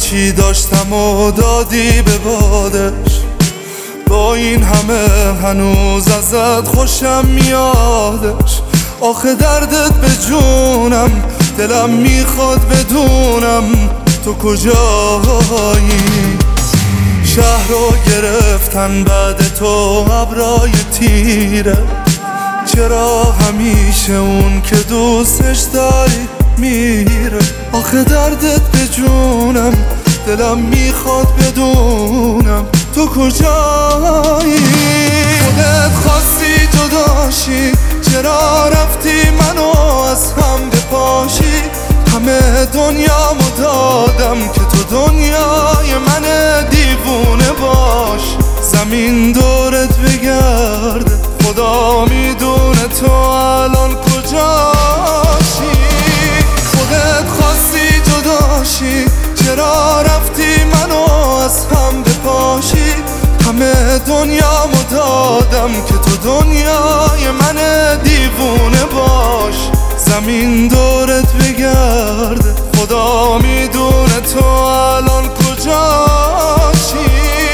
چی داشتم و دادی به بادش. با این همه هنوز ازت خوشم میادش. آخه دردت به جونم، دلم میخواد بدونم تو کجایی. شهر رو گرفتن بعد تو ابرای تیره. چرا همیشه اون که دوستش داری میره؟ آخه دردت به جونم، دلم میخواد بدونم تو کجایی. خودت خواستی جداشی، چرا رفتی منو از هم بپاشی؟ همه دنیامو دادم که تو دنیای من دیوونه باش. زمین دورت بگرده، خدا میدونه تو الان کجاشی. خودت خواستی جداشی، چرا رفتی منو از هم بپاشی؟ همه دنیامو دادم که تو دنیای من دیوونه باش. زمین دورت بگرده، خدا میدونه تو الان کجاشی.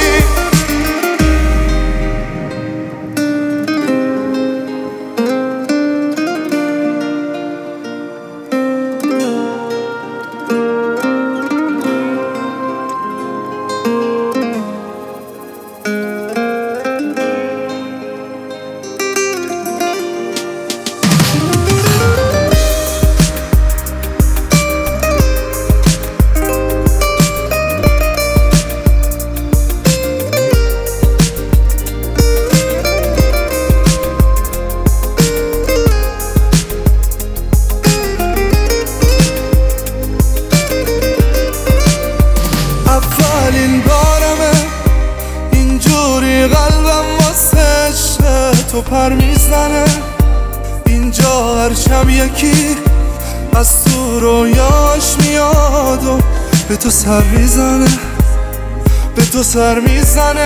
اولین بارمه اینجوری قلبم واسه عشق تو پر میزنه. اینجا هر شب یکی از تو رویاش میاد و به تو سر میزنه، به تو سر میزنه.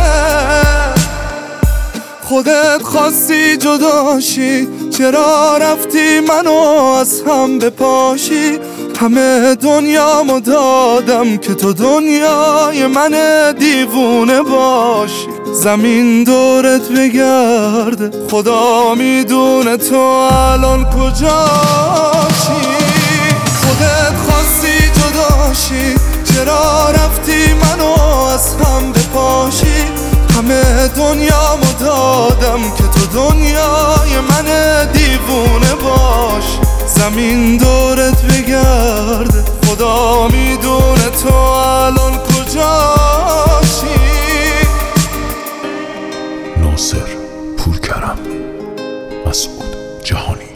خودت خواستی جداشی، چرا رفتی منو از هم بپاشی؟ همه دنیامو دادم که تو دنیای من دیوونه باشی. زمین دورت بگرده، خدا میدونه تو الان کجاشی. خودت خواستی جداشی، چرا رفتی منو از هم بپاشی؟ همه دنیامو دادم که تو دنیای من دیوونه باش. زمین دورت بگرده، خدا میدونه تو الان کجاشی. ناصر پورکرم، مسعود جهانی.